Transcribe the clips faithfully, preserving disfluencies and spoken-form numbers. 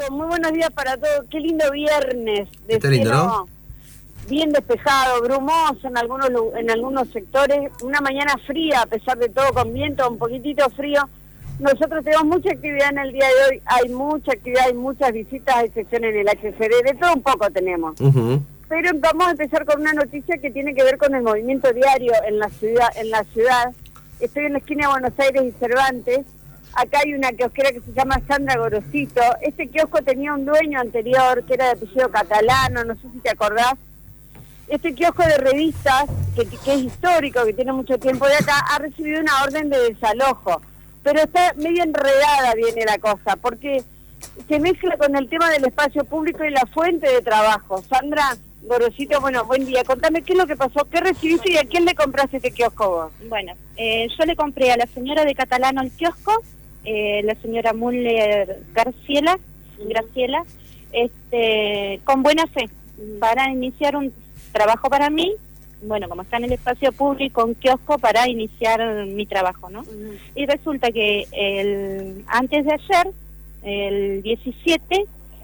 muy buenos días para todos. Qué lindo viernes. De Está lindo, cielo, ¿no? Bien despejado, brumoso en algunos en algunos sectores. Una mañana fría, a pesar de todo, con viento, un poquitito frío. Nosotros tenemos mucha actividad en el día de hoy. Hay mucha actividad, hay muchas visitas, a excepción en el H C D. De todo un poco tenemos. Uh-huh. Pero vamos a empezar con una noticia que tiene que ver con el movimiento diario en la ciudad. En la ciudad. Estoy en la esquina de Buenos Aires y Cervantes. Acá hay una kiosquera que se llama Sandra Gorosito. Este kiosco tenía un dueño anterior que era de apellido Catalano, no sé si te acordás. Este kiosco de revistas, que, que es histórico, que tiene mucho tiempo de acá, ha recibido una orden de desalojo. Pero está medio enredada viene la cosa, porque se mezcla con el tema del espacio público y la fuente de trabajo. Sandra Gorosito, bueno, buen día. Contame qué es lo que pasó, qué recibiste y a quién le compraste este kiosco vos. Bueno, eh, yo le compré a la señora de Catalano el kiosco, eh, la señora Müller Graciela, Graciela, este, con buena fe, para iniciar un trabajo para mí, bueno, como está en el espacio público, un kiosco para iniciar mi trabajo, ¿no? Uh-huh. Y resulta que el antes de ayer, el diecisiete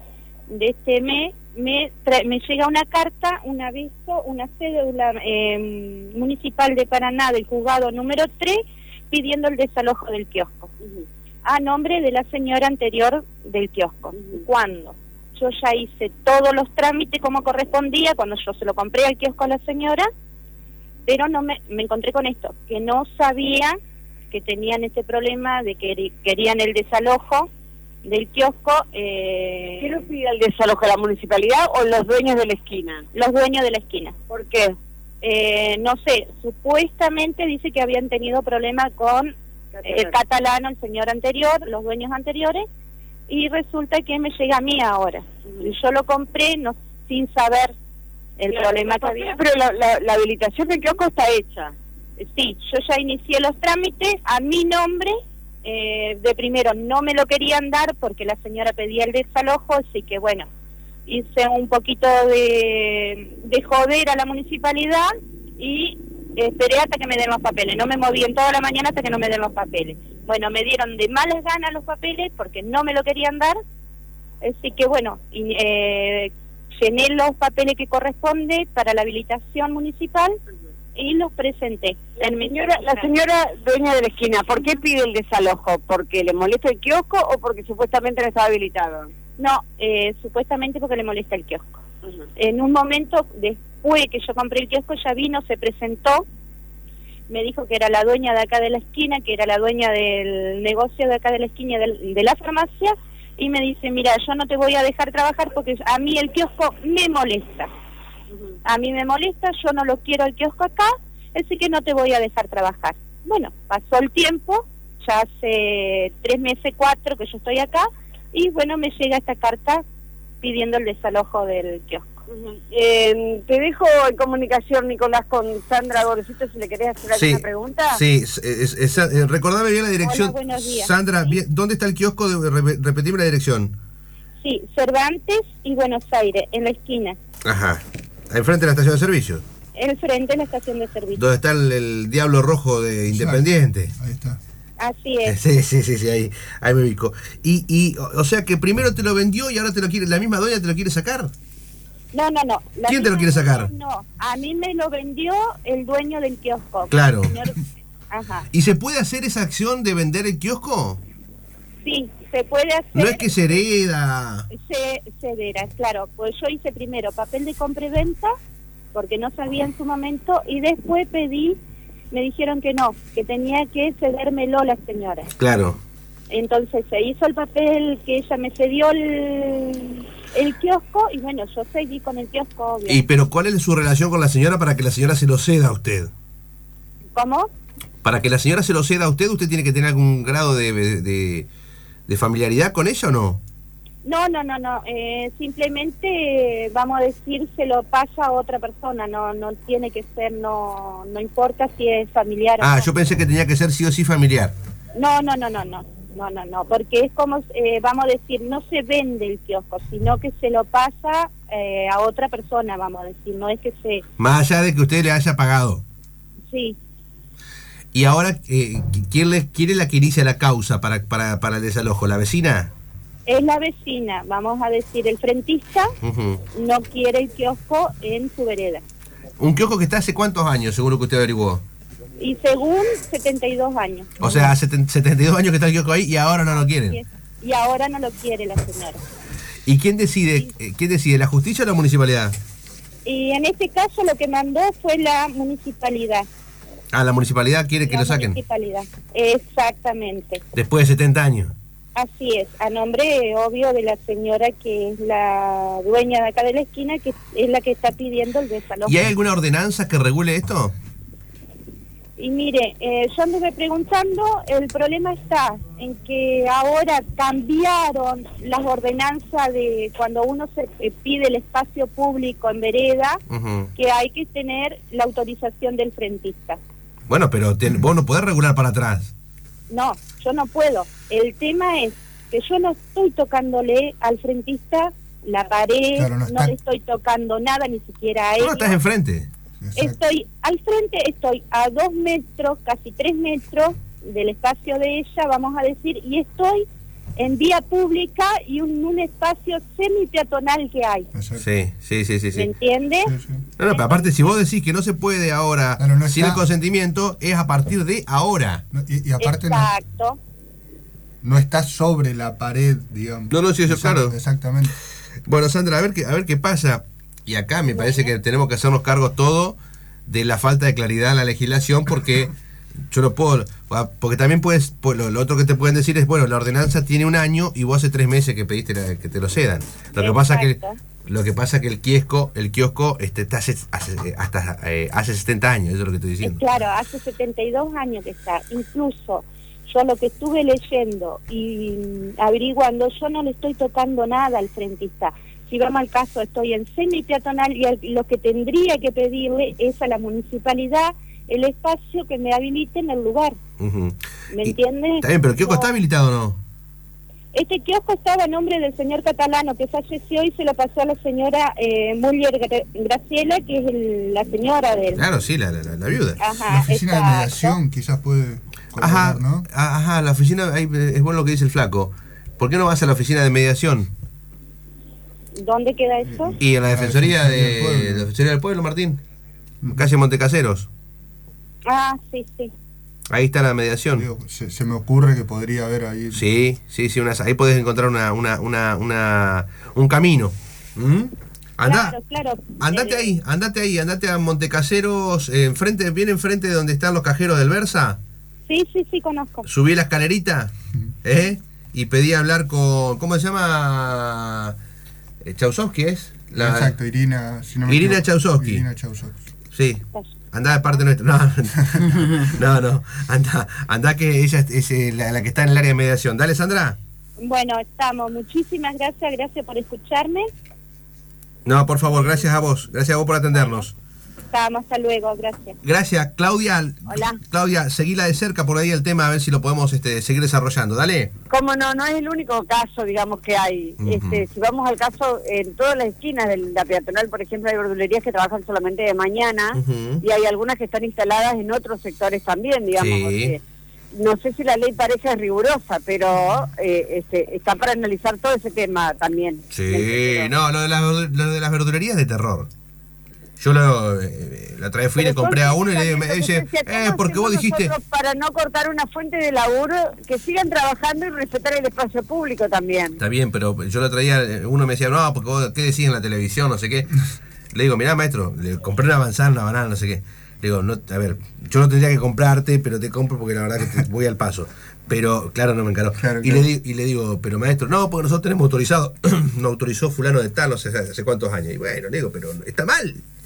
de este mes, me, me llega una carta, un aviso, una cédula eh, municipal de Paraná del juzgado número tres, pidiendo el desalojo del kiosco, uh-huh. a nombre de la señora anterior del kiosco. Uh-huh. ¿Cuándo? Yo ya hice todos los trámites como correspondía cuando yo se lo compré al kiosco a la señora, pero no me, me encontré con esto, que no sabía que tenían este problema de que querían el desalojo del kiosco. Eh, ¿Quién lo pide el desalojo, la municipalidad o los dueños de la esquina? Los dueños de la esquina. ¿Por qué? Eh, no sé, supuestamente dice que habían tenido problemas con el Catalano, el señor anterior, los dueños anteriores, y resulta que me llega a mí ahora. Uh-huh. Yo lo compré no sin saber el claro, problema que había. Pero la, la, la habilitación del kiosco está hecha. Sí, yo ya inicié los trámites a mi nombre. Eh, de primero no me lo querían dar porque la señora pedía el desalojo, así que bueno, hice un poquito de, de joder a la municipalidad y esperé hasta que me den los papeles. No me moví en toda la mañana hasta que no me den los papeles. Bueno, me dieron de malas ganas los papeles porque no me lo querían dar, así que bueno, y, eh, llené los papeles que corresponde para la habilitación municipal y los presenté. La señora, la señora dueña de la esquina, ¿por qué pide el desalojo? ¿Porque le molesta el kiosco o porque supuestamente no estaba habilitado? No, eh, supuestamente porque le molesta el kiosco. Uh-huh. En un momento, después que yo compré el kiosco, ya vino, se presentó, me dijo que era la dueña de acá de la esquina, que era la dueña del negocio de acá de la esquina de, de la farmacia, y me dice, mira, yo no te voy a dejar trabajar porque a mí el kiosco me molesta. A mí me molesta, yo no lo quiero el kiosco acá, así que no te voy a dejar trabajar. Bueno, pasó el tiempo, ya hace tres meses, cuatro que yo estoy acá, y bueno, me llega esta carta pidiendo el desalojo del kiosco. Uh-huh. eh, te dejo en comunicación, Nicolás, con Sandra Gorosito, si le querés hacer alguna sí, pregunta. Sí, es, es, es, eh, recordame bien la dirección. Hola, buenos días. Sandra, bien, ¿dónde está el kiosco? De, re, repetime la dirección. Sí, Cervantes y Buenos Aires, en la esquina. Ajá. Enfrente de la estación de servicio. Enfrente de la estación de servicio. Donde está el, el Diablo Rojo de Independiente. Ahí está. Así es. Sí, sí, sí, sí, ahí, ahí me ubico. Y, y, o sea que primero te lo vendió y ahora te lo quiere, la misma dueña te lo quiere sacar. No, no, no. La ¿Quién te lo quiere sacar? No, a mí me lo vendió el dueño del kiosco. Claro. Señor... Ajá. ¿Y se puede hacer esa acción de vender el kiosco? Sí, se puede hacer. No es que se hereda. Se, cedera, claro. Pues yo hice primero papel de compra y venta, porque no sabía en su momento, y después pedí, me dijeron que no, que tenía que cedérmelo la señora. Claro. Entonces se hizo el papel que ella me cedió el, el kiosco, y bueno, yo seguí con el kiosco, obvio. ¿Y pero cuál es su relación con la señora para que la señora se lo ceda a usted? ¿Cómo? Para que la señora se lo ceda a usted, ¿usted tiene que tener algún grado de, de, de familiaridad con ella o no? No, no, no, no. Eh, simplemente, vamos a decir, se lo pasa a otra persona. No, no tiene que ser, no, no importa si es familiar. Ah, o no. yo pensé que tenía que ser sí o sí familiar. No, no, no, no, no, no, no, no, porque es como, eh, vamos a decir, no se vende el kiosco, sino que se lo pasa eh, a otra persona, vamos a decir, no es que se... Más allá de que usted le haya pagado. Sí. Y ahora, eh, ¿quién, le, ¿quién es la que inicia la causa para, para, para el desalojo? ¿La vecina? Es la vecina, vamos a decir, el frentista Uh-huh. no quiere el kiosco en su vereda. Un kiosco que está hace cuántos años, seguro que usted averiguó. Y según setenta y dos años. O sea, hace setenta y dos años que está el kiosco ahí y ahora no lo quieren. Y ahora no lo quiere la señora. ¿Y quién decide, eh, quién decide, la justicia o la municipalidad? Y en este caso lo que mandó fue la municipalidad. Ah, la municipalidad quiere que la lo saquen. municipalidad, exactamente. Después de setenta años. Así es, a nombre, obvio, de la señora que es la dueña de acá de la esquina, que es la que está pidiendo el desalojo. ¿Y hay alguna ordenanza que regule esto? Y mire, eh, yo anduve preguntando, el problema está en que ahora cambiaron las ordenanzas de cuando uno se eh, pide el espacio público en vereda, Uh-huh. que hay que tener la autorización del frentista. Bueno, pero ten, vos no podés regular para atrás. No, yo no puedo. El tema es que yo no estoy tocándole al frentista la pared, Claro, no no, está- le estoy tocando nada, ni siquiera a No, ellos. estás enfrente. Exacto. Estoy al frente, estoy a dos metros, casi tres metros del espacio de ella, vamos a decir, y estoy en vía pública y un, un espacio semi-peatonal que hay. Exacto. Sí, sí, sí, sí. ¿Me sí. entiende? Sí, sí. No, no, pero aparte, si vos decís que no se puede ahora Claro, no sin está- el consentimiento, es a partir de ahora. No, y, y aparte no, Exacto. no está sobre la pared, digamos. No, no, sí, eso Exacto, claro. Exactamente. Bueno, Sandra, a ver qué, a ver qué pasa. Y acá me parece que tenemos que hacernos cargo todo de la falta de claridad en la legislación, porque yo no puedo, porque también puedes, pues, lo, lo otro que te pueden decir es, bueno, la ordenanza tiene un año y vos hace tres meses que pediste la- que te lo cedan. Lo que pasa que Exacto. lo que pasa que el kiosco, el kiosco este, está hace, hace- hasta eh, hace setenta años, eso es lo que estoy Eh, diciendo. Claro, hace setenta y dos años que está. Incluso yo lo que estuve leyendo y mm, averiguando, yo no le estoy tocando nada al frentista. Si vamos al caso, estoy en semi-peatonal y al- lo que tendría que pedirle es a la municipalidad el espacio que me habilite en el lugar. Ujú. ¿Me Y- entiendes? Está bien, pero ¿el kiosco No. está habilitado o no? Este kiosco estaba a nombre del señor Catalano, que falleció y se lo pasó a la señora eh, Muller Gra- Graciela, que es el- la señora de él. Claro, sí, la, la, la- la viuda. Ajá, La oficina de exacto. mediación quizás puede Ajá, colaborar, ¿no? a- ajá, la oficina, ahí, eh, es bueno lo que dice el flaco. ¿Por qué no vas a la oficina de mediación? ¿Dónde queda eso? Y en la La defensoría Defensoría del de Pueblo. la defensoría del pueblo, Martín. Calle Montecaseros. Ah, sí, sí. Ahí está la mediación. Digo, se, se me ocurre que podría haber ahí. Sí, sí, sí, unas, ahí podés encontrar una, una, una, una un camino. ¿Mm? Andá, Claro, claro. andate Eh, ahí, andate ahí, andate a Montecaseros, eh, enfrente, bien enfrente de donde están los cajeros del Versa. Sí, sí, sí, conozco. Subí la escalerita, ¿eh? Y pedí hablar con, ¿cómo se llama? Eh, Chausovsky, ¿es? La- Exacto, Irina. Si no me Irina equivoco. Chausovsky. Irina Chausovsky. Sí, andá de parte nuestra. No, no, no, andá, andá que ella es, es, eh, la, la que está en el área de mediación. Dale, Sandra. Bueno, estamos. Muchísimas gracias, gracias por escucharme. No, por favor, gracias a vos, gracias a vos por atendernos. Estamos, hasta luego, gracias. Gracias, Claudia. Hola. Claudia, seguila de cerca por ahí el tema, a ver si lo podemos este, seguir desarrollando. Dale. Como no, no es el único caso, digamos, que hay. Ujú. Este, si vamos al caso, en todas las esquinas de la peatonal, por ejemplo, hay verdulerías que trabajan solamente de mañana Ujú. y hay algunas que están instaladas en otros sectores también, digamos. Sí. Porque no sé si la ley parece rigurosa, pero eh, este, está para analizar todo ese tema también. Sí, Pero- no, lo de, las verdu- lo de las verdulerías es de terror. Yo lo, eh, la otra vez fui y le Pero compré a son uno y le digo, me entonces, dice, si acá eh, porque vos hacemos dijiste... nosotros para no cortar una fuente de laburo, que sigan trabajando y respetar el espacio público también. Está bien, pero yo lo traía, uno me decía, no, porque vos, ¿qué decís en la televisión? No sé qué. Le digo, mirá, maestro, le compré una manzana, una banana, no sé qué. Le digo, no, a ver, yo no tendría que comprarte, pero te compro porque la verdad que te voy al paso. Pero, claro, no me encaró. Claro, y, claro. Le, di- y le digo, pero maestro, no, porque nosotros tenemos autorizado, no autorizó fulano de tal, no sé hace cuántos años. Y bueno, le digo, pero está mal.